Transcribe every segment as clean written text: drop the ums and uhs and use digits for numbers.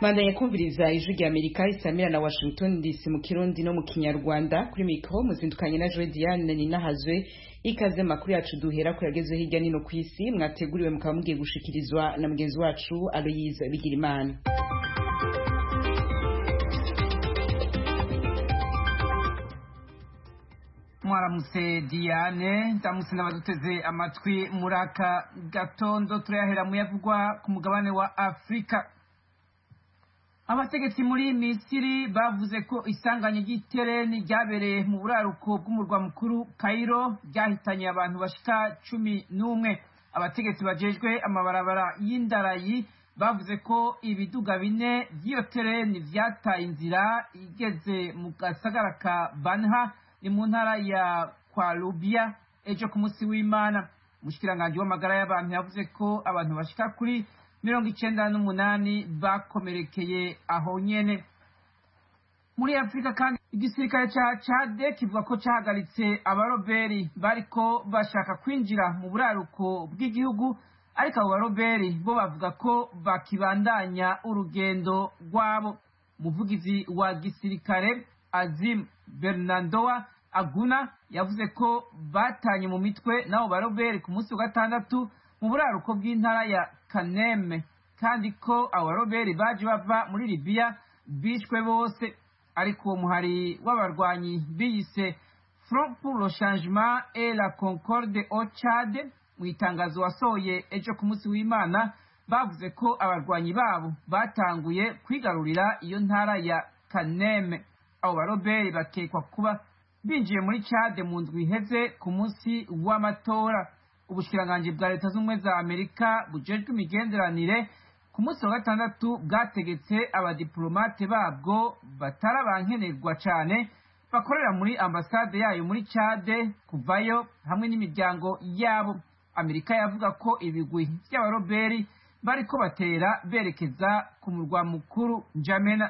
Bandanye kumviriza ijwi rya Amerika isamira na Washington DC mu Kirundi no mu Kinyarwanda kuri mikro muzindukanye na Joy Diane Ninahazwe ikaze makuru yacu duhera ko yageze hirya nino kwisi mwateguriwe mukaba mugiye gushikirizwa na mugenzi wacu Aloise Bigirimana. Mwaramutse Diane ndamutse n'abaduteze amatwi muraka gatondo turayahera mu yavugwa ku mugabane wa Afrika. Abategetsi muri Misiri bavuze ko isanganya ry'itereni ryabereye mu buraruko bw'umurwa mukuru Cairo ryahitanye abantu bashika 11. Abategetsi bajejwe amabarabara y'indarayi bavuze ko ibiduga bine vy'iyo tereni vyataye inzira igeze mu gasagara ka Banha ni mu ntara ya Kwalubia ejo ku munsi w'Imana. Umushikiranganje w'amagara y'abantu yavuze ko abantu bashika kuri 98 bakomerekeye aho nyene. Muri Afrika kandi igisirikare ca Chad kivuga ko cahagaritse abaroberi bariko bashaka kwinjira mu buraruko bw'igihugu, ariko abo baroberi bo bavuga ko bakibandanya urugendo rwabo. Umuvugizi wa gisirikare Azim Bernardoa Aguna yavuze ko batanye mu mitwe nabo baroberi ku munsi wa gatandatu mu buraruko bw'intara ya Kaneme, kandi ko abo baroberi baje bava muri Libya bishwe bose. Ariko uwo muhari w'abarwanyi biyise Front pour le Changement et la Concorde au Tchad mu itangazo wasohoye ejo ku munsi w'Imana bavuze ko abarwanyi babo batanguye kwigarurira iyo ntara ya Kaneme. Abo baroberi bakekwa kuba binjiye muri Chad mu ndwi iheze ku munsi w'amatora. Ubushikiranganje bwa Leta z'Ubumwe za Amerika bujejwe imigenderanire ku munsi wa gatandatu bwategetse abadiplomate babwo batarabankenerwa cane bakorera muri ambasade yayo muri Chad kuvayo hamwe n'imiryango yabo. Amerika yavuga ko ibigwi by'abaroberi bariko batera berekeza ku murwa mukuru N'Djamena.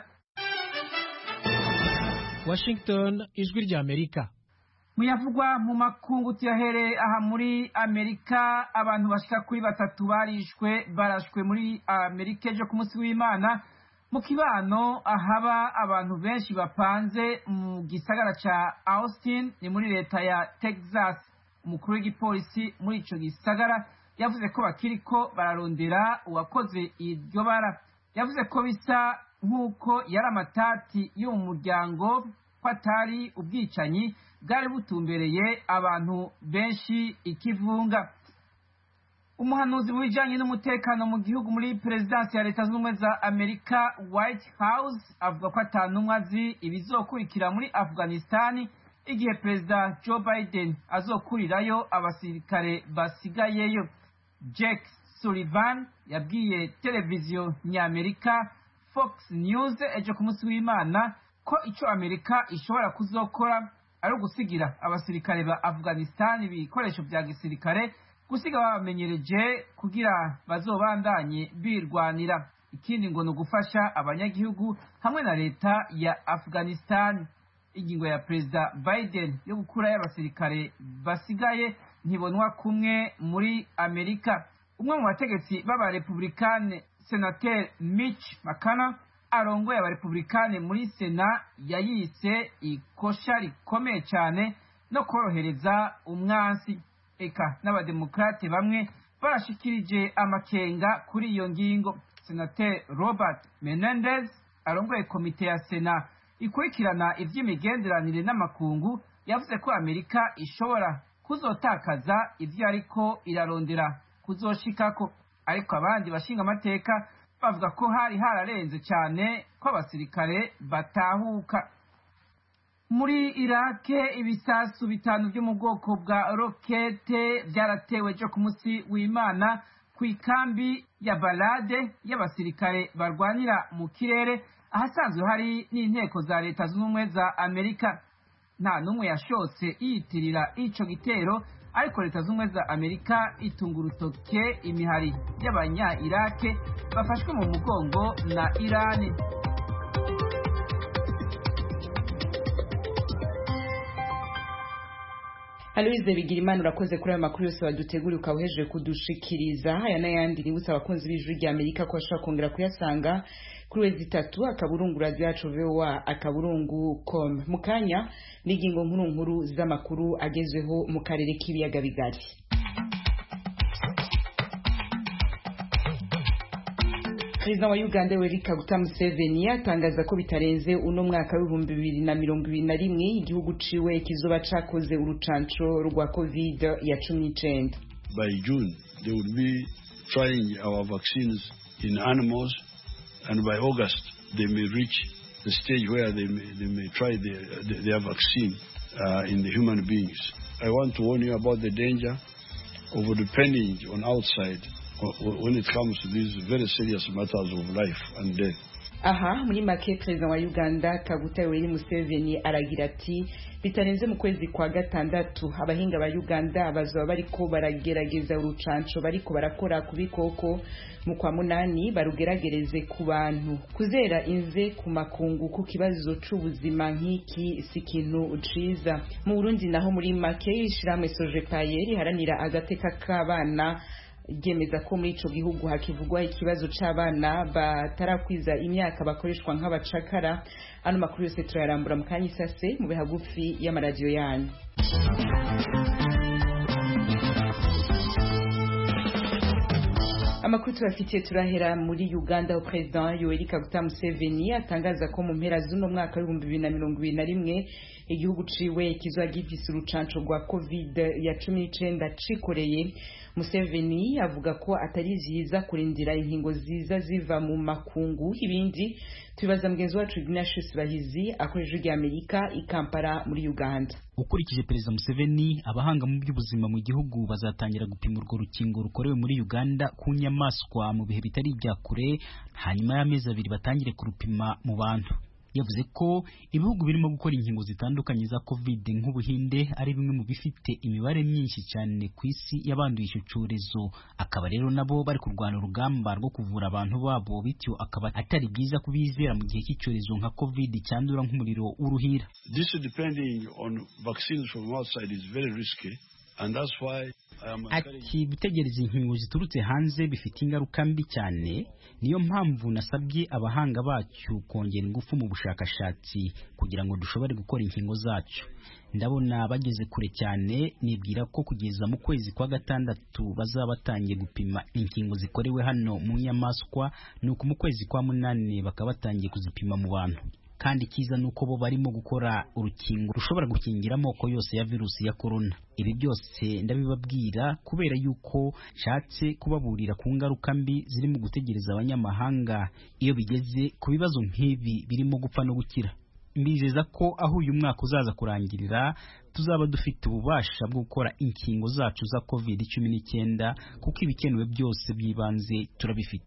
Washington, ijwi rya Amerika. Muyavugwa mu makungu tuyahere aha muri Amerika, abantu bashika kuri 3 barashwe muri Amerika ejo ku munsi w'Imana mu kibano ahaba abantu benshi bapanze mu gisagara ca Austin ni muri leta ya Texas. Umukuru w'igipolisi muri ico gisagara yavuze ko bakiriko bararondera uwakoze iryo bara. Yavuze ko bisa nk'uko yari amatati yo mu muryango ko atari ubwicanyi bwari butumbereye abantu benshi ikivunga. Umuhanuzi mu bijanye n'umutekano mu gihugu muri Perezidansi ya Leta z'Ubumwe za Amerika White House avuga ko atanumwe azi ibizokurikira muri Afghanistan igihe Perezida Joe Biden azokurirayo abasirikare basigayeyo. Jack Sullivan yabwiye televiziyo ny'Amerika Fox News ejo ku munsi w'Imana ko ico Amerika ishobora kuzokora ari ugusigira abasirikare ba Afghanistan ibikoresho vya gisirikare, gusiga babamenyereje kugira bazobandanye birwanira. Ikindi ngo ni ugufasha abanyagihugu hamwe na leta ya Afghanistan. Ingingo ya Perezida Biden yo gukura y'abasirikare basigaye ntibonwa kumwe muri Amerika. Umwe mu bategetsi b'abarepublikane Senateur Mitch McConnell arongoye abarepublikane muri Sena yayise ikosha rikomeye cyane no korohereza umwansi. Eka n'abademokrate bamwe barashikirije amakenga kuri iyo ngingo. Senateur Robert Menendez arongoye komite ya Sena ikurikirana ivy'imigenderanire n'amakungu yavuze ko Amerika ishobora kuzotakaza ivyo ariko irarondera kuzoshikako, ariko abandi bashinga amateka bavuga ko hari hararenze cyane ko abasirikare batahuka. Muri Irake ibisasu bitanu byo mu bwoko bwa rokete byaratewe ejo ku munsi w'Imana ku ikambi ya Balade y'abasirikare barwanira mu kirere ahasanzwe hari n'inteko za Leta z'Ubumwe za Amerika. Nta numwe yashotse yiyitirira ico gitero, ariko Leta z'Ubumwe za Amerika itunga urutoke imihari y'abanya Irake bafashwe mu mugongo na Irani. Aloise Bigirimana urakoze kuri ayo makuru yose waduteguriye ukawuhejeje kudushikiriza. Aya n'ayandi nibutsa abakunzi b'ijwi rya Amerika ko bashobora kongera kuyasanga kuri wezi 3 akaburungu radio yacu VOA akaburungu com. Mukanya n'ingingo nkuru z'amakuru agezweho mu karere k'ibiyaga bigari. Perezida wa Uganda Yoweri Kaguta Museveni atangaza ko bitarenze uno mwaka w'ibihumbi 2021 igihugu ciwe kizoba cakoze urucanco rwa COVID ya 19. By June they will be trying our vaccines in animals, and by August they may reach the stage where they may try their vaccine in the human beings. I want to warn you about the danger of depending on outside when it comes to these very serious matters of life and death. Aha muri make Perezida wa Uganda Kaguta Yoweri Museveni aragira ati bitarenze mu kwezi kwa gatandatu abahinga ba Uganda bazoba bariko baragerageza urucanco bariko barakora ku bikoko mu kwa munani barugeragereze ku bantu kuzera inze ku makungu ku kibazo c'ubuzima nk'iki si kintu ciza. Mu Burundi naho muri make ishiramwe Sojepaye haranira agateka k'abana gemeza ko muri ico gihugu hakivugwa ikibazo c'abana batarakwiza imyaka bakoreshwa nk'abacakara. Ano makuru yose turayarambura mu kanya isase mu bihagufi y'amaradiyo yanyu. Amakuru tubafitiye turahera muri Uganda. President Yoweri Kaguta Museveni atangaza ko mu mpera z'uno mwaka w'ibihumbi 2021 igihugu ciwe kizoba gifise urucanco rwa COVID ya 19 cikoreye. Museveni avuga ko atari vyiza kurindira inkingo ziza ziva mu makungu. Ibindi tubibaza mugenzi wacu Ignatius Bahizi akoresheje rya Amerika i Kampala muri Uganda. Ukurikije Perezida Museveni, abahanga mu by'ubuzima mu gihugu bazatangira gupima urwo rukingo rukorewe muri Uganda ku nyamaswa mu bihe bitari bya kure, hanyuma y'amezi 2 batangire kurupima mu bantu. Yavuze ko ibihugu birimo gukora inkingo zitandukanye za COVID nk'Ubuhinde ari bimwe mu bifite imibare myinshi cyane ku isi y'abanduye icyo cyorezo, akaba rero nabo bari kurwana urugamba rwo kuvura abantu babo, bityo akaba atari byiza kubizera mu gihe cy'icyorezo nka COVID cyandura nk'umuriro w'uruhira. This depending on vaccines from outside is very risky, and that's why ati gutegereza inkingo ziturutse hanze bifite ingaruka mbi cyane, niyo mpamvu nasabye abahanga bacu kongera ingufu mu bushakashatsi kugira ngo dushobore gukora inkingo zacu. Ndabona bageze kure cyane, nibwira ko kugeza mu kwezi kwa gatandatu bazaba batangiye gupima inkingo zikorewe hano mu nyamaswa, nuko mu kwezi kwa munani bakaba batangiye kuzipima mu bantu. Kandi kiza nuko bo barimo gukora urukingo rushobora gukingira amoko yose ya virusi ya corona. Ibi byose ndabibabwira kubera yuko nshatse kubaburira ku ngaruka mbi ziri mu gutegereza abanyamahanga iyo bigeze ku bibazo nk'ibi birimo gupfa no gukira. Mbizeza ko aho uyu mwaka uzaza kurangirira tuzaba dufite ububasha bwo gukora inkingo zacu za COVID-19 kuko ibikenewe byose byibanze turabifite.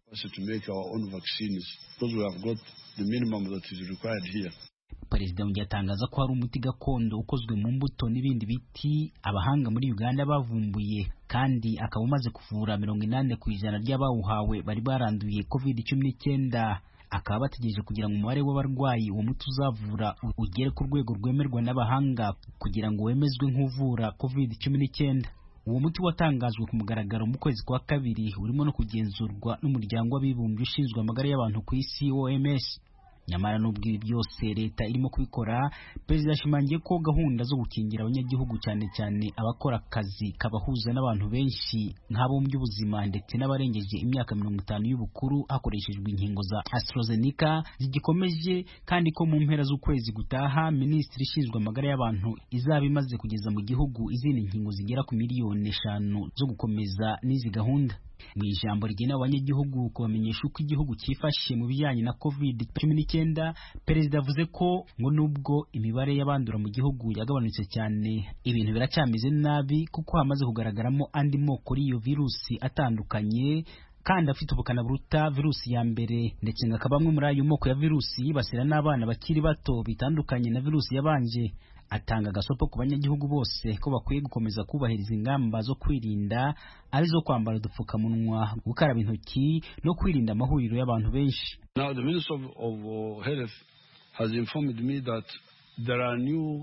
The minimum that is required here. Perezida yatangaza ko hari umuti gakondo ukozwe mu mbuto n'ibindi biti abahanga muri Uganda bavumbuye, kandi akaba umaze kuvura 80% ry'abawuhawe bari baranduye COVID-19. Akaba bategereje kugira ngo umubare w'abarwayi uwo muti uzavura ugere ku rwego rwemerwa n'abahanga kugira ngo wemezwe nk'uvura COVID-19. Uwo muti watangajwe ku mugaragaro mu kwezi kwa kabiri, urimo no kugenzurwa n'umuryango w'abibumbye ushinzwe amagara y'abantu ku isi OMS. Nyamara n'ubwo ibi byose leta irimo kubikora, Perezida yashimangiye ko gahunda zo gukingira abanyagihugu cyane cyane abakora akazi kabahuza n'abantu benshi nk'abo mu by'ubuzima ndetse n'abarengeje imyaka 50 y'ubukuru hakoreshejwe inkingo za AstraZeneca zigikomeje, kandi ko mu mpera z'ukwezi gutaha Minisitiri ishinzwe amagara y'abantu izaba imaze kugeza mu gihugu izindi nkingo zigera ku miliyoni 5 zo gukomeza n'izi gahunda. Mu ijambo rigena abanyagihugu kubamenyesha uko igihugu cyifashe mu bijyanye na COVID-19, Perezida yavuze ko ngo nubwo imibare y'abandura mu gihugu yagabanutse cyane, ibintu biracyameze nabi kuko hamaze kugaragaramo andi moko y'iyo virusi atandukanye kandi afite ubukana buruta virusi ya mbere, ndetse ngakaba bamwe muri ayo moko ya virusi yibasira n'abana bakiri bato bitandukanye na virusi yabanje. Atanga gasopo ku banyagihugu bose ko bakwiye gukomeza kubahiriza ingamba zo kwirinda, arizo kwambara udupfukamunwa, gukaraba intoki no kwirinda amahuriro y'abantu benshi. Now the Minister of Health has informed me that there are new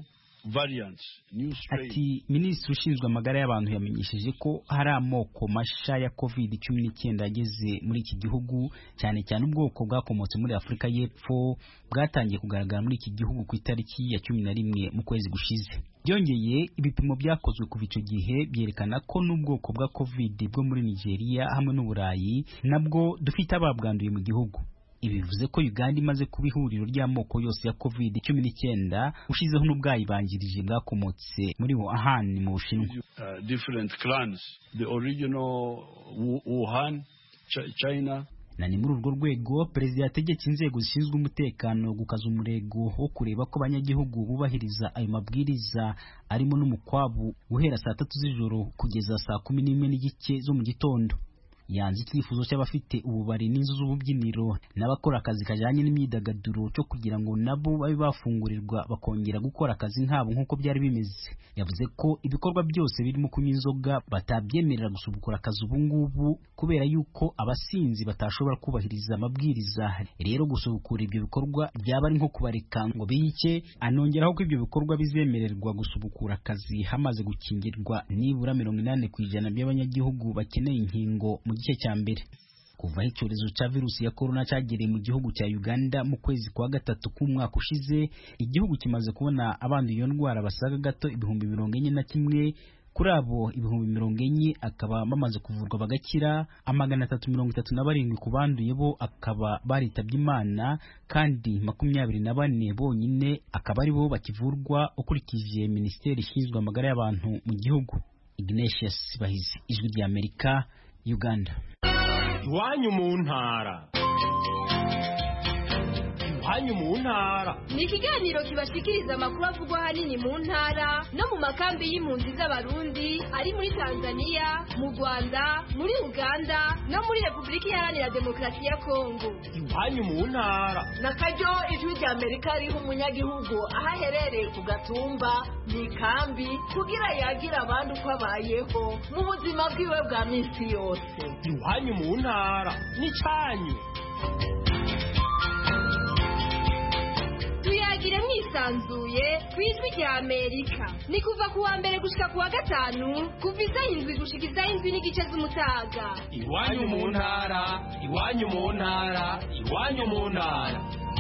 variants, new strains. Ati Minisitiri ushinzwe amagara y'abantu yamenyesheje ko hari amoko masha ya COVID-19 yageze muri iki gihugu, cyane cyane ubwoko bwakomotse muri Afurika y'Epfo bwatangiye kugaragara muri iki gihugu ku itariki ya 11 mu kwezi gushize. Byongeye ibipimo byakozwe kuva icyo gihe byerekana ko n'ubwoko bwa COVID bwo muri Nigeria hamwe n'Uburayi nabwo dufite ababwanduye mu gihugu. Ibi bivuze ko Uganda imaze kuba ihuriro ry'amoko yose ya COVID-19 ushizeho n'ubwayibanjirije bwakomotse muri Wuhan mu Bushinwa. Different clans, the original Wuhan, China. Na ni muri urwo rwego Perezida yategetse inzego zishinzwe umutekano gukaza umurego wo kureba ko abanyagihugu bubahiriza ayo mabwiriza arimo n'umukwabu guhera saa 3 z'ijoro kugeza saa 11:15 zo mu gitondo. Yanze icyifuzo cy'abafite ububari n'inzu z'ububyiniro n'abakora akazi kajyanye n'imyidagaduro cyo kugira ngo nabo babe bafungurirwa bakongera gukora akazi nkabo nk'uko byari bimeze. Yavuze ko ibikorwa byose birimo kunywa inzoga batabyemerera gusubukura akazi ubu ngubu kubera yuko abasinzi batashobora kubahiriza amabwiriza. Rero gusubukura ibyo bikorwa byaba ari nko kubareka ngo biyice. Anongeraho ko ibyo bikorwa bizemererwa gusubukura akazi hamaze gukingirwa nibura 80% by'abanyagihugu bakeneye inkingo mu gice cya mbere. Kuva icyorezo cya virusi ya corona cyagereye mu gihugu cya Uganda mu kwezi kwa gatatu k'umwaka ushize, igihugu kimaze kubona abanduye iyo ndwara basaga gato 41,000. Kuri abo 40,000 akaba bamaze kuvurwa bagakira, 337 ku banduye bo akaba baritabye Imana, kandi 24 bonyine akaba ari bo bakivurwa ukurikije Minisiteri ishinzwe amagara y'abantu mu gihugu. Ignatius Bahizi, Ijwi ry'Amerika, Uganda. Iwanyu mu ntara. Iwanyu mu ntara ni ikiganiro kibashikiriza amakuru avugwa ahanini mu ntara no mu makambi y'impunzi z'abarundi ari muri Tanzania, mu Rwanda, muri Uganda no muri Repubulika Iharanira Demokarasi ya Kongo. Iwanyu mu ntara nakaryo Ijwi ry'Amerika riha umunyagihugu aho aherereye ku gatumba mu ikambi kugira yagira abandi uko abayeho mu buzima bwiwe bwa minsi yose. Iwanyu mu ntara ni cyanyu. Tuyagire mwisanzuye ku Ijwi ry'Amerika. Ni kuva ku wa mbere gushika ku wa gatanu kuva isaha 7 gushika isaha 7:30 z'umutaga. Iwanyu mu ntara, iwanyu mu ntara, iwanyu mu ntara.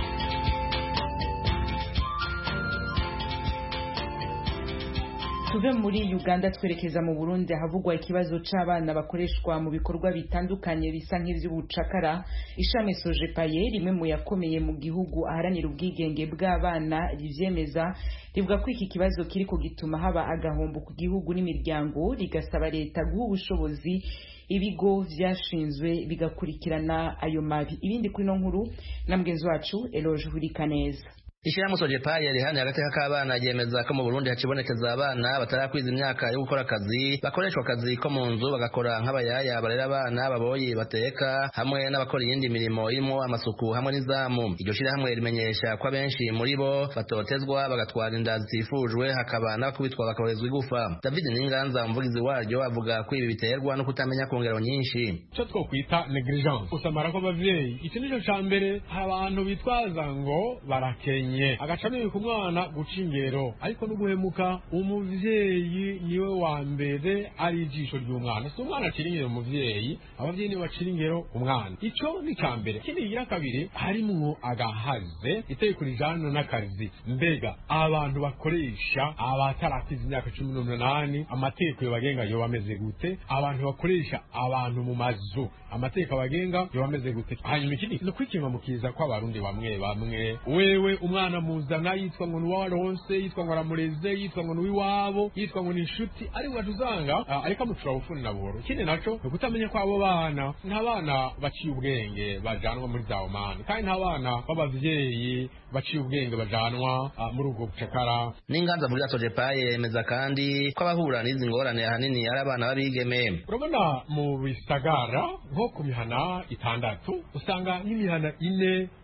Tuve muri Uganda twerekeza mu Burundi havugwa ikibazo c'abana bakoreshwa mu bikorwa bitandukanye bisa nk'ivy'ubucakara. Ishami Sojepaye rimwe mu yakomeye mu gihugu aharanira ubwigenge bw'abana rivyemeza, rivuga ko iki kibazo kiriko gituma haba agahombo ku gihugu n'imiryango, rigasaba leta guha ubushobozi ibigo vyashinzwe bigakurikirana ayo mabi. Ibindi kuri no nkuru na mugenzi wacu Eloge Hurikaneza. Ishirahamwe Sojepaye rihana agateka k'abana ryemeza ko mu Burundi hakibonekeza abana batarakwiza imyaka yo gukora akazi, bakoreshwa akazi ko mu nzu bagakora nk'abayaya barera abana, baboyi bateka, hamwe n'abakora iyindi mirimo irimo amasuku hamwe n'izamu. Iryo shirahamwe rimenyesha ko abenshi muri bo batotezwa bagatwara inda zitifujwe, hakaba n'abakubitwa bakaborezwa igufa. David Ninganza umuvugizi waryo avuga ko ibi biterwa no kutamenya ku ngero nyinshi. Cyo twokwita negligence, usamara ko bavyeyi. Iki nico cambere abantu bitwaza ngo barakenye agacamye ku mwana guca ingero, ariko no guhemuka umuvyeyi niwe wa mbere ari ijisho ry'umwana. Si umwana akiri ingero umuvyeyi, abavyeyi niwe bacira ingero umwana. Ico ni cambere. Ikindi gira kabiri harimwo agahaze itegeko rijana n'akazi. Mbega abantu bakoresha abatarakiza imyaka 18 amategeko yobagenga yo bameze gute? Abantu bakoresha abantu mu mazu amategeko abagenga yo bameze gute? Hanyuma ikindi no kwikinga mukiza kwa barundi bamwe wewe umwana muzana yitwa ngo nuwaronse, yitwa ngo aramureze, yitwa ngo nuwiwabo, yitwa ngo nishuti, ari watuzanga ariko mutura bufuni na buhoro. Ikindi naco no kutamenya kwa abo bana, nta bana baciye ubwenge bajanwa muri za Oman, kandi nta bana b'abavyeyi baciye ubwenge bajanwa muri ubwo bucakara. Ninganza muri Sojepaye yemeza kandi ko abahura n'izi ngorane ahanini ari abana babigeme. Urabona mu bisagara nko ku mihana 6 usanga n'imihana 4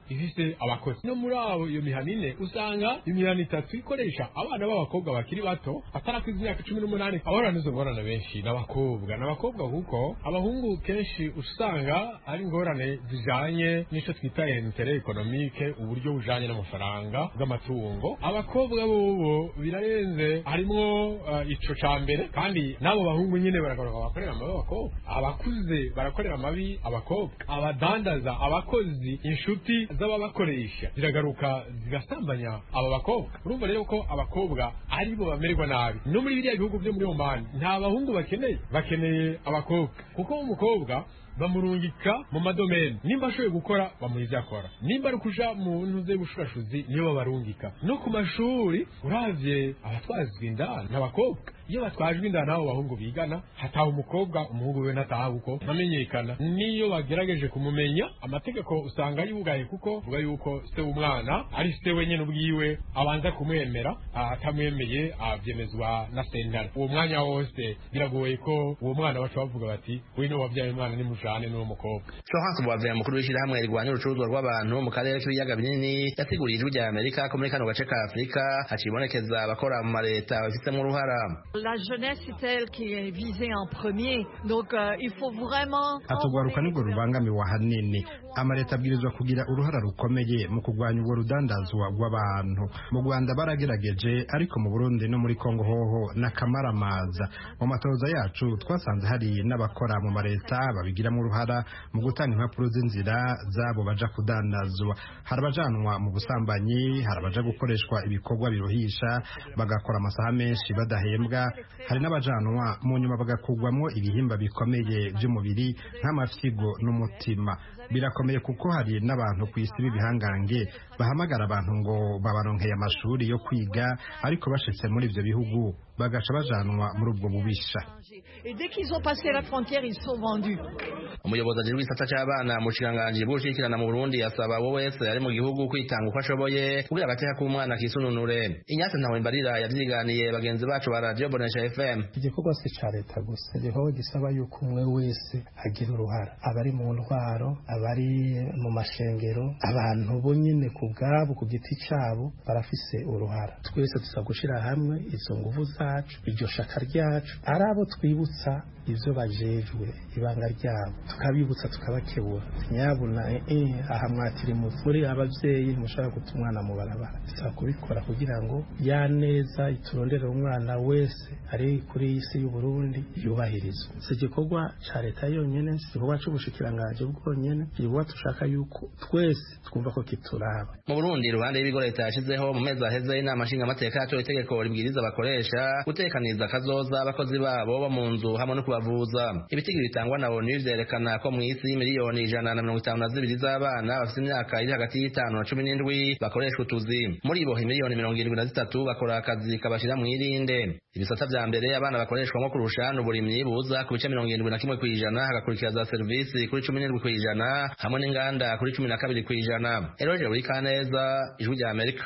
ifise abakozi. No muri abo iyo mihana ine usanga imihana itatu ikoresha abana b'abakobwa bakiri bato atarakwiza imyaka 18. Abana nizo ngorane benshi n'abakobwa kuko abahungu kenshi usanga ari ingorane zijanye n'ico twita intérêt économique, uburyo bujanye n'amafaranga bw'amatungo. Abakobwa bobo birarenze, harimo ico cambere, kandi nabo bahungu nyine barakorera amabi abakobwa, abakuze barakorera amabi abakobwa, abadandaza, abakozi, inshuti z'ababakoresha ziragaruka zigasambanya aba bakobwa. Urumva rero ko abakobwa aribo bamererwa nabi. No muri biriya bihugu byo muri Oman nta bahungu bakeneye abakobwa, kuko umukobwa bamurungika mu madomeni, nimba ashoboye gukora bamuha ivyo akora, nimba ari kuja mu ntuze y'ubushurashuzi niyo babarungika. No ku mashuri uravye abatwazwa inda n'abakobwa, iyo batwajwe inda n'abo bahungu bigana hataha umukobwa, umuhungu we nataha uko ntamenyekana. Niyo bagerageje kumumenya amategeko usanga yugaye, kuko vuga yuko se w'umwana ari se wenyene ubwiwe abanza kumwemera, atamwemeye avyemezwa na sentare. Uwo mwanya wose biragoye ko uwo mwana baca bavuga bati wino wavyaye umwana ni mujane n'uwo mukobwa. Florence Bwavera, mukuru w'ishirahamwe rirwanya urucuruzwa rw'abantu mu karere k'ibiyaga binini, yasiguriye ijwi rya Amerika ko muri kano gace ka Afurika hacibonekeza abakora mu mareta bafitemo uruhara. La jeunesse est elle qui est visée en premier, donc il faut vraiment atugwaruka nibwo rubangamiwe ahanini. Amareta abwirizwa kugira uruhara rukomeye mu kurwanya ubwo rudandazwa rw'abantu. Mu Rwanda baragerageje, ariko mu Burundi no muri Kongo hoho n'akamaramaza. Mu matoza yacu twasanze hari n'abakora mu mareta babigiramo uruhara mu gutanga impapuro z'inzira zabo baja kudandazwa. Hari abajanwa mu busambanyi, hari abaja gukoreshwa ibikorwa biruhisha bagakora amasaha menshi badahembwa, hari n'abajanwa mu nyuma bagakugwamo ibihimba bikomeye by'umubiri nk'amafyigo n'umutima. Birakomeye kuko hari n'abantu ku isi b'ibihangange bahamagara abantu ngo babaronkeye amashuri yo kwiga, ariko bashitse muri ivyo bihugu bagaca bajanwa muri ubwo bubisha. Et dès qu'ils ont passé la frontière, ils sont vendus. Umuyobozi ajejwe igisata c'abana mu bushikiranganji bw'ugushigikirana mu Burundi yasaba wowe wese ari mu gihugu kwitanga uko ashoboye kugira agateka k'umwana kisununure. Inyase Ntawimbarira yavyiganiye bagenzi bacu ba Radio Bonesha FM. Igikorwa si ca leta gusa, igikorwa gisaba yuko umwe wese agira uruhara, abari mu ntwaro, abari mu mashengero, abantu bo nyene ku bwabo ku giti cabo barafise uruhara. Twese tuza gushira hamwe izo nguvu zacu, iryo shaka ryacu, ari abo twibutsa ivyo bajejwe ibanga ryabo, tukabibutsa tukabakebura. Nyabuna aha mwatiri muri abavyeyi mushaka guta umwana mu barabara, bisaba kubikora kugira ngo ya neza iturondere umwana wese ari kuri isi y'u Burundi yubahirizwe. Si igikorwa ca leta yonyene, si igikorwa c'ubushikiranganje bwonyene, igikorwa tushaka yuko twese twumva ko kituraba. Mu Burundi iruhande y'ibigo leta yashizeho mu mezi aheze inama nshingamateka yatoye itegeko ribwiriza abakoresha gutekaniza kazoza abakozi babo bo mu nzu hamwe no kubavuza. Ibitigiri bitangwa na ONU vyerekana ko mw'isi miliyoni 152 z'abana bafite imyaka iri hagati y'5 na 17 bakoreshwa utuzi. Muri bo miliyoni 73 bakora akazi kabashira mw'irinde. Ibisata vya mbere abana bakoreshwa nko kurusha n'uburimyi buza ku bice 71% hagakurikira za servisi kuri 17% hamwe n'inganda kuri 12%. Eroje uri Kaneza, Ijwi rya Amerika.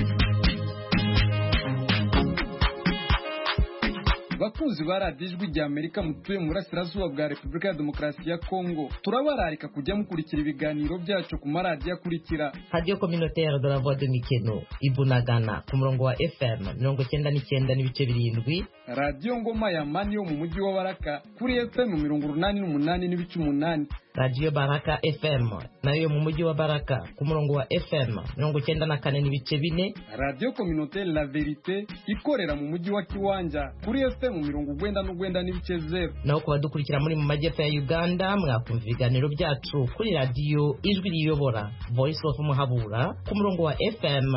Bakunzi ba Radio Ijwi rya Amerika mutuye mu burasirazuba bwa Repubulika ya Demokarasi ya Kongo, turabararika kujya mukurikira ibiganiro byacu ku maradiyo akurikira: Radio Communautaire de la Voix de Mikeno Ibunagana ku murongo wa FM 99.7, Radio Ngoma ya Mani yo mu mujyi wa Baraka kuri FM 88.8, Radio Baraka FM nayo mu mujyi wa Baraka ku murongo wa FM 94.4, Radio Communautaire La Verite ikorera mu mujyi wa Kiwanja kuri FM 99.0. naho ku badukurikira muri mu majyepfo ya Uganda mwakumva ibiganiro byacu kuri Radio Ijwi riyobora Voice of Muhabura ku murongo wa FM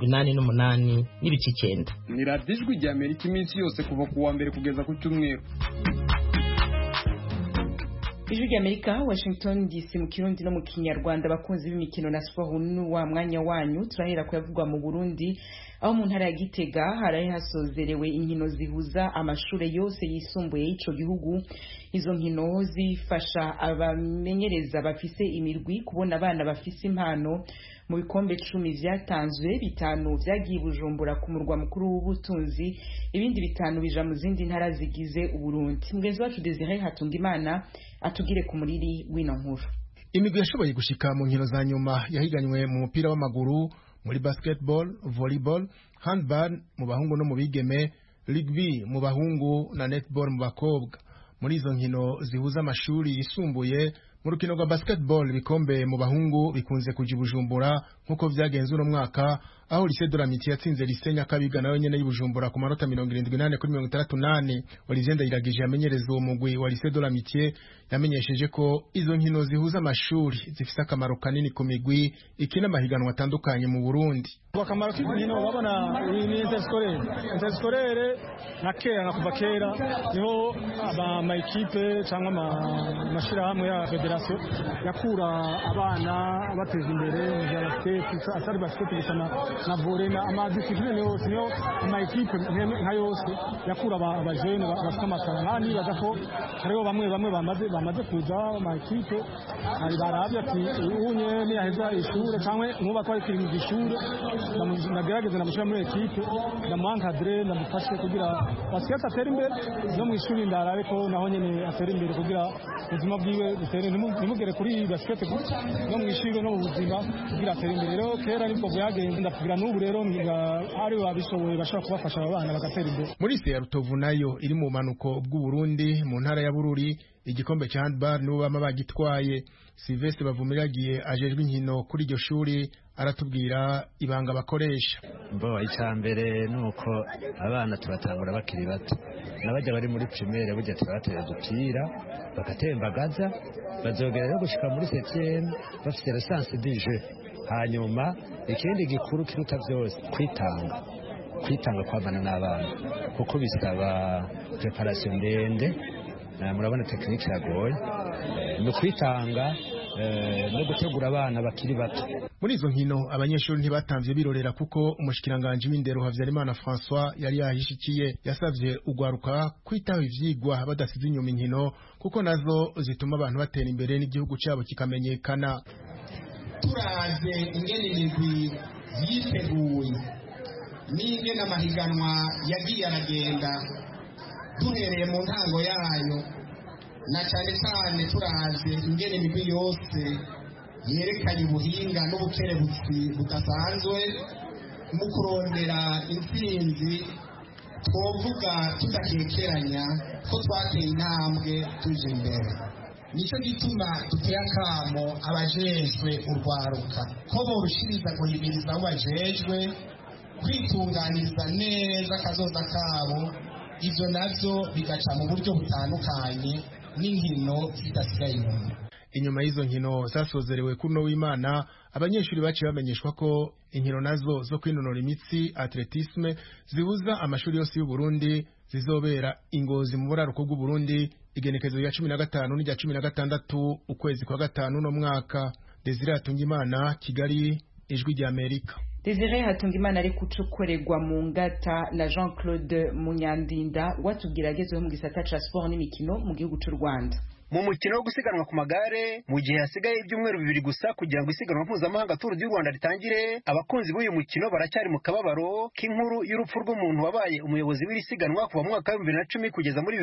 88.9. Ni Radio Ijwi rya Amerika iminsi yose kuva ku wa mbere kugeza ku cyumweru. Ijwi rya Amerika, Washington DC mu Kirundi no mu Kinyarwanda. Bakunzi b'imikino na sport wa mwanya wanyu turahera kuyavugwa mu Burundi, aho mu ntara ya Gitega haraye hasozerewe inkino zihuza amashure yose yisumbuye y'ico gihugu. Izo nkino zifasha abamenyereza bafise imirwi kubona abana bafise impano. Mu bikombe 10 vyatanzwe, 5 vyagiye Bujumbura ku murwa mukuru w'ubutunzi, ibindi 5 bija mu zindi ntara zigize Uburundi. Mugenzi wacu Desire Hatungimana atugire ku muriri w'ino nkuru. imigwi yashoboye gushika mu nkino za nyuma yahiganywe mu mupira w'amaguru, muri basketball, volleyball, handball mu bahungu no mu bigeme, rugby mu bahungu na netball mu bakobwa. Muri izo nkino zihuza amashuri yisumbuye, mu rukino rwa basketball ibikombe mu bahungu bikunze kuja i Bujumbura nkuko vyagenze uno mwaka, aho Lycée de l'Amitié yatsinze Lycée Nyakabiga nayo nyene y'Ibujumbura ku manota 78 kuri 68. Olivier Ndayiragije yamenyereza uwo mugwi wa Lycée de l'Amitié yamenyesheje ko izo nkino zihuza amashuri zifise akamaro kanini ku migwi ikina amahiganwa atandukanye mu Burundi. Akamaro k'inkino babona ni interscolaire na kera na kuva kera niho ama equipe cyangwa amashirahamwe ya federation yakura abana bateza imbere mu basket atari basket gusa na volley na ama discipline yose niho ama equipe nka yose yakura abajene bafite amafaranga nibaza ko hariho bamwe bamaze kuza ama equipe ari barabya ati unye ni yaheza ishure cyangwa nkuba ko ari kiri mu ishure ndagerageza namushira muri equipe ndamuhankadre ndamufashe kugira basket atere imbere no mu ishuri ndarabe ko naho nyene atere imbere kugira ubuzima bwiwe butere nimugere kuri basket no mu ishuri no mu buzima kugira atere imbere. Rero kera nibwo byagenze ndakugira n'ubu rero ari babishoboye bashaka kubafasha abana bagatera imbere. Muri se ya Rutovu nayo iri mu manuko bw'u Burundi mu ntara ya Bururi, igikombe cya handball n'ubu bama bagitwaye. Sylvestre Bavumiragiye ajejwe inkino kuri iryo shuri aratubwira ibanga bakoresha. Icambere nuko abana tubatangura bakiri bato, n'abajya bari muri primaire burya tubatera udupira bagatembagaza, bazogera rero gushika muri 7e bafite lisansi du jeu. Hanyuma ikindi gikuru kiruta byose kwitanga kw'abana n'abana kuko bisaba preparation ndende, murabona tekinike iragoye, no kwitanga no gutegura abana bakiri bato. Muri izo nkino abanyeshuri ntibatamvye birorera kuko umushikiranganje w'indero Havyarimana François yari yahishikiye yasavye ugwaruka kwitaho ivyigwa badasize inyuma inkino kuko nazo zituma abantu batera imbere n'igihugu cyabo kikamenyekana. Turaze ingene imigwi yiteguye n'ingene amahiganwa yagiye aragenda duhereye mu ntango yayo, na cyane cyane turaze ingene imigwi yose yerekanye ubuhinga n'ubukerebutsi budasanzwe mu kurondera intsinzi. Twovuga tudakekeranya ko twateye intambwe tuje imbere. Nicyo gituma duteye akamo abajejwe urwaruka ko borushiriza guhimiriza abo bajejwe kwitunganiriza neza akazoza kabo, ivyo navyo bigaca mu buryo butandukanye n'inkino zidasigaye inyuma. Inyuma y'izo nkino zasozerewe kuno w'Imana, abanyeshuri baciye bamenyeshwa ko inkino nazo zo kwinonora imitsi atletisme zihuza amashuri yose y'u Burundi zizobera Ingozi mu buraruko bw'u Burundi igenekezo ya 15 n'irya 16 ukwezi kwa gatanu no mwaka. Desire Hatungimana, Kigali, Ijwi rya Amerika. Desire Hatungimana ari kucukorerwa mu ngata na Jean-Claude Munyandinda watubwira agezeho mu gisata ca sport n'imikino mu gihugu cy'u Rwanda. Mu mukino wo gusiganwa ku magare mu gihe hasigaye ibyumweru 2 gusa kugira ngo isiganwa mpuzamahanga Tour du Rwanda ritangire, abakunzi b'uyu mukino baracyari mu kababaro k'inkuru y'urupfu rw'umuntu wabaye umuyobozi w'iri siganwa kuva mu mwaka wa 2010 kugeza muri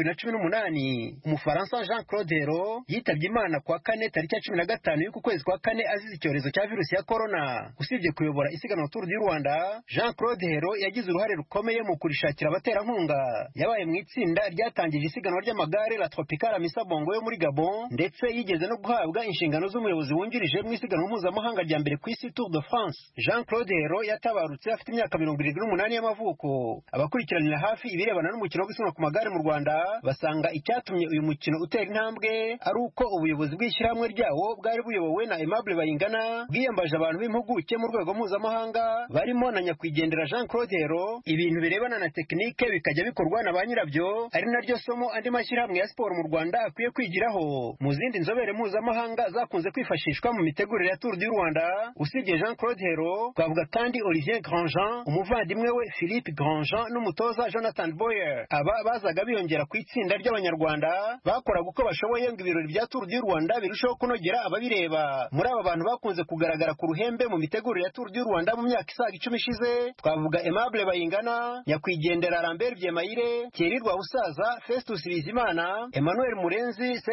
2018. Umufaransa Jean-Claude Hero yitabye Imana kwa kane tariki ya 15 y'uku kwezi kwa kane azize icyorezo cya virusi ya corona. Usibye kuyobora isiganwa Tour du Rwanda, Jean-Claude Hero yagize uruhare rukomeye mu kurishakira abaterankunga. Yabaye mu itsinda ryatangije isiganwa ry'amagare La Tropicale Misa Bongo yo muri Gabon, ndetse yigeze no guhabwa inshingano z'umuyobozi wungirije mu isiganwa mpuzamahanga rya mbere ku isi Tour de France. Jean-Claude Hero yatabarutse afite imyaka 78 y'amavuko. Abakurikiranira hafi ibirebana n'umukino wo gusiganwa ku magare mu Rwanda basanga icyatumye uyu mukino utera intambwe ari uko ubuyobozi bw'ishyirahamwe ryawo bwari buyobowe na Aimable Bayingana bwiyambaje abantu b'impuguke mu rwego mpuzamahanga barimo na nyakwigendera Jean-Claude Hero. Ibintu birebana na tekinike bikajya bikorwa na ba nyirabyo, ari naryo somo andi mashyirahamwe ya siporo mu Rwanda akwiye kwigira. Mu zindi nzobere mpuzamahanga zakunze kwifashishwa mu mitegurire ya Tour du Rwanda, usibye Jean-Claude Hero twavuga kandi Olivier Grandjean, umuvandimwe we Philippe Grandjean n'umutoza Jonathan Boyer. Aba bazaga biyongera ku itsinda ry'abanyarwanda bakoraga uko bashoboye ngo ibirori bya Tour du Rwanda birushaho kunogera ababireba. Muri aba bantu bakunze kugaragara ku ruhembe mu mitegurire ya Tour du Rwanda mu myaka isaga 10 ishize twavuga Aimable Bayingana, nyakwigendera Lambert Byemayire, Thierry Rwabusaza, Festus Bizimana, Emmanuel Murenzi,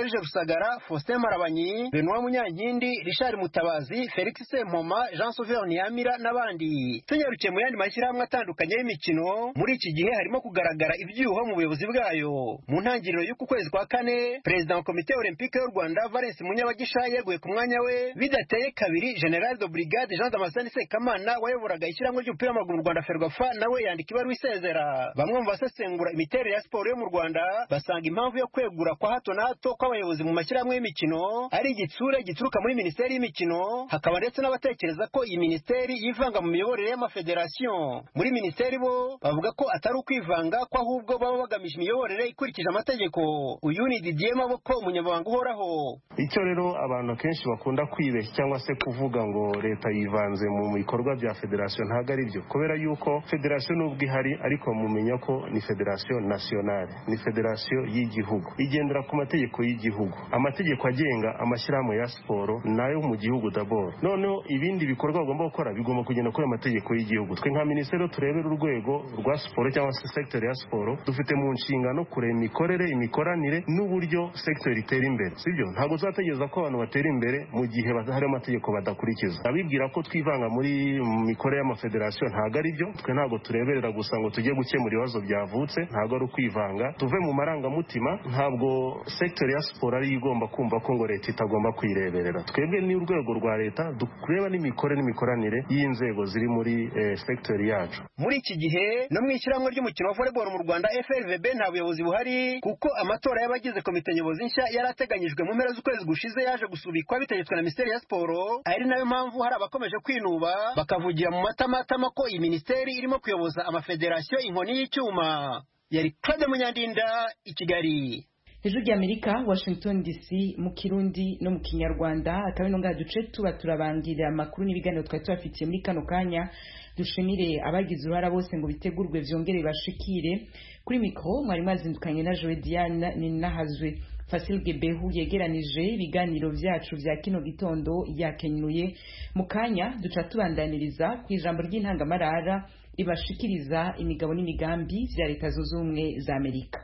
Serge Rusagara, Faustin Marabanyi, Benoît Munyankindi, Richard Mutabazi, Felix Sempoma, Jean Sauveur Niyamira n'abandi. Tunyarukiye mu yandi mashyirahamwe atandukanye y'imikino, muri iki gihe harimo kugaragara ibyuho mu buyobozi bwayo. Mu ntangiriro y'uku kwezi kwa kane, Perezida wa Komite Olympique y'u Rwanda Valens Munyabagisha yeguye ku mwanya we, bidateye kabiri General de Brigade Jean Damascene Sekamana wayoboraga ishyirahamwe ry'umupira w'amaguru mu Rwanda Ferwafa nawe yandika ibaruwa isezera. Bamwe mu basesengura imiterere ya siporo yo mu Rwanda basanga impamvu yo kwegura kwa hato na hato kw'abayobozi mu mashyirahamwe y'imikino ari igitsure gituruka muri Minisiteri y'Imikino, hakaba ndetse n'abatekereza ko iyi minisiteri yivanga mu miyoborere y'amafederasiyo. Muri minisiteri bo bavuga ko atari ukwivanga ko ahubwo baba bagamije imiyoborere ikurikije amategeko. Uyu ni Didier Maboko, umunyamabanga uhoraho. Icyo rero abantu kenshi bakunda kwibeshya cyangwa se kuvuga ngo leta yivanze mu bikorwa bya federasiyo, ntabwo ari byo, kubera yuko federasiyo nubwo ihari ariko mumenya ko ni federasiyo nationale, ni federasiyo y'igihugu igendera ku mategeko y'igihugu, amategeko agenga amashyirahamwe ya siporo nayo mu gihugu d'abord. Noneho ibindi bikorwa bagomba gukora bigomba kugenda kuri amategeko y'igihugu. Twe nka minisiteri turebera urwego rwa siporo cyangwa se sector ya siporo, dufite mu nshingano kureba imikorere, imikoranire n'uburyo sector itera imbere, sibyo? Ntabwo uzategereza ko abantu batera imbere mu gihe hari amategeko badakurikiza. Abibwira ko twivanga muri mikorere y'amafederasiyo ntabwo ari byo. Twe ntabwo tureberera gusa ngo tujye gukemura ibibazo byavutse, ntabwo ari ukwivanga, tuve mu marangamutima. Ntabwo sector ya siporo ari igomba kumva ko ngo leta itagomba kwireberera. Twebwe ni urwego rwa leta dukureba n'imikorere n'imikoranire y'inzego ziri muri sector yacu. Muri iki gihe no mu ishyirahamwe ry'umukino wa volleyball mu Rwanda FRVB nta buyobozi buhari, kuko amatora y'abagize komite nyobozi nshya yarateganyijwe mu mpera z'ukwezi gushize yaje gusubikwa bitegetswe na Minisiteri ya Siporo. Ari nayo mpamvu hari abakomeje kwinuba bakavugira mu matamatama ko iyi minisiteri irimo kuyoboza amafederasiyo inkoni y'icyuma. Yari Claude Munyandinda, i Kigali. Ijwi ry'Amerika, Washington DC, mu Kirundi no mu Kinyarwanda. Akaba ino ngaha duce tuba turabangira amakuru n'ibiganiro twari tubafitiye muri kano kanya. Dushimire abagize uruhara bose ngo bitegurwe vyongere bashikire. Kuri mikro mwari mwazindukanye na Joe Diane Ninahazwe. Fasil Gebehu yegeranije ibiganiro vyacu vya kino gitondo yakenyuye. Mu kanya duca tubandaniriza ku ijambo ry'intangamarara ibashikiriza imigabo n'imigambi vya Leta Zunze Ubumwe za Amerika.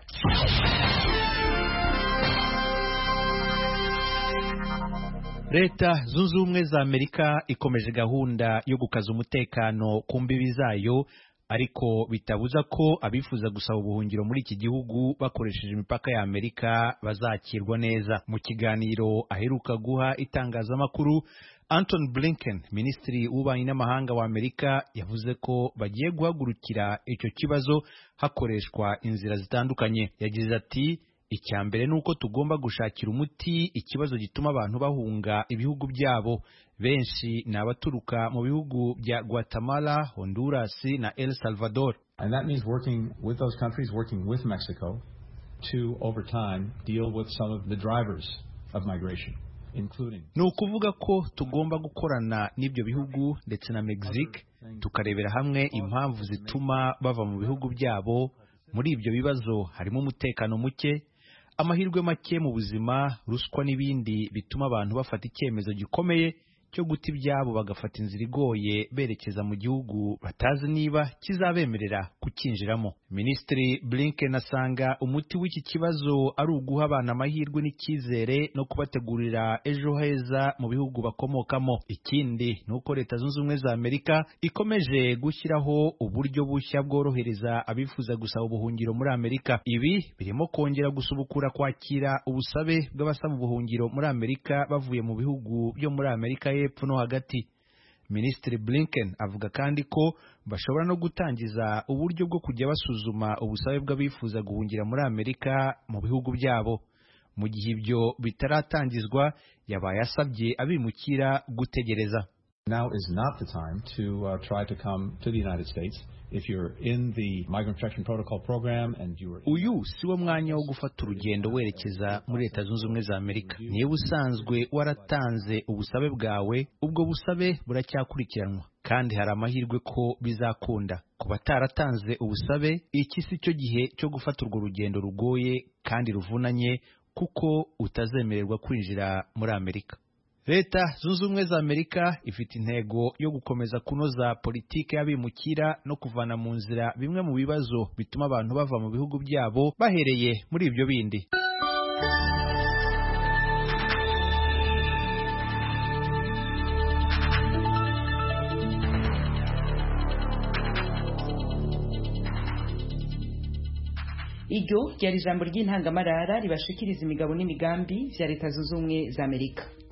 Leta Zunze Ubumwe za Amerika ikomeje gahunda yo gukaza umutekano ku mbibi zayo, ariko bitabuza ko abifuza gusaba ubuhungiro muri iki gihugu bakoresheje imipaka ya Amerika bazakirwa neza. Mu kiganiro aheruka guha itangazamakuru, Anton Blinken, Minisitiri w'Ububanyi n'Amahanga wa Amerika, yavuze ko bagiye guhagurukira icyo kibazo hakoreshwa inzira zitandukanye. Yagize ati, icya mbere nuko tugomba gushakira umuti ikibazo gituma abantu bahunga ibihugu byabo. Benshi ni abaturuka mu bihugu bya Guatemala, Honduras na El Salvador. And that means working with those countries, working with Mexico to over time deal with some of the drivers of migration, including. Ni ukuvuga ko tugomba gukorana n'ibyo bihugu ndetse na Mexique tukarebera hamwe impamvu zituma bava mu bihugu byabo. Muri ibyo bibazo harimo umutekano muke, amahirwe make mu buzima, ruswa n'ibindi bituma abantu bafata icyemezo gikomeye cyo guta ibyabo bagafata inzira igoye berekeza mu gihugu batazi niba kizabemerera kukinjiramo. Minisitiri Blinken asanga umuti w'iki kibazo ari uguha abana amahirwe n'icyizere no kubategurira ejo heza mu bihugu bakomokamo. Ikindi ni uko Leta Zunze Ubumwe za Amerika ikomeje gushyiraho uburyo bushya bworohereza abifuza gusaba ubuhungiro muri Amerika. Ibi birimo kongera gusubukura kwakira ubusabe bw'abasaba ubuhungiro muri Amerika bavuye mu bihugu byo muri Amerika y'Epfo no hagati. Minisitiri Blinken avuga kandi ko bashobora no gutangiza uburyo bwo kujya basuzuma ubusabe bw'abifuza guhungira muri Amerika mu bihugu byabo. Mu gihe ibyo bitaratangizwa, yabaye asabye abimukira gutegereza. Now is not the time to try to come to the United States. If you're in the Migrant Protection Protocol program and you are... Uyu siwo mwanya wo gufata urugendo werekeza muri Leta Zunze Ubumwe za Amerika. Niba usanzwe waratanze ubusabe bwawe, ubwo busabe buracyakurikiranwa kandi hari amahirwe ko bizakunda. Ku bataratanze ubusabe, iki si cyo gihe cyo gufata urwo rugendo rugoye kandi ruvunanye, kuko utazemererwa kwinjira muri Amerika. Leta Zunze Ubumwe za Amerika ifite intego yo gukomeza kunoza politike y'abimukira no kuvana mu nzira bimwe mu bibazo bituma abantu bava mu bihugu byabo bahereye muri ibyo bindi. iryo ryari ijambo ry'intangamarara ribashikiriza imigabo n'imigambi vya leta zunze ubumwe za Amerika.